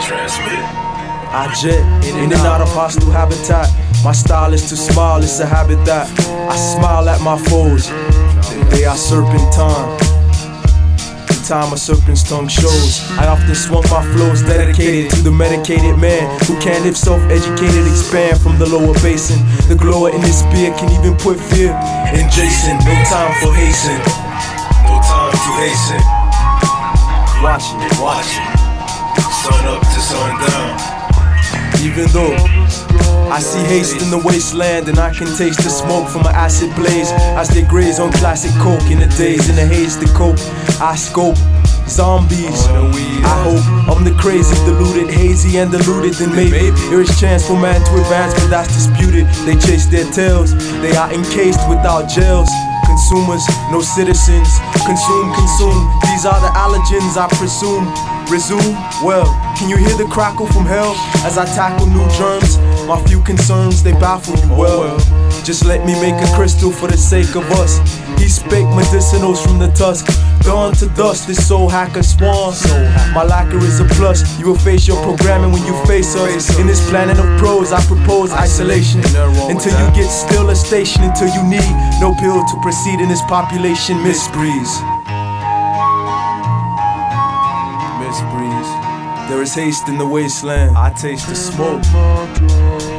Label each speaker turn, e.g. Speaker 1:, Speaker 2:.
Speaker 1: transmit.
Speaker 2: I jet in and out of hostile habitat. My style is to smile, it's a habit that I smile at my foes. They are serpentine. The time a serpent's tongue shows. I often swung my flows dedicated to the medicated man who can, if self-educated, expand from the lower basin. The glower in this beer can even put fear in Jason. No time for hasten.
Speaker 1: No time to hasten.
Speaker 2: Watching.
Speaker 1: Sun up to sundown.
Speaker 2: Even though I see haste in the wasteland, and I can taste the smoke from an acid blaze as they graze on classic coke in the days in the haze to cope. I scope zombies. I hope I'm the crazy, deluded, hazy and deluded. Then maybe there is chance for man to advance, but that's disputed. They chase their tails. They are encased without jails. Consumers, no citizens. Consume. These are the allergens, I presume. Resume, well, can you hear the crackle from hell as I tackle new germs? My few concerns, they baffle you well. Just let me make a crystal for the sake of us. He spake medicinals from the tusk, dawn to dust, this soul hacker swan. My lacquer is a plus, you will face your programming when you face us. In this planet of pros, I propose isolation until you get still a station, until you need no pill to proceed in this population. Miss Breeze. There is haste in the wasteland. I taste the smoke.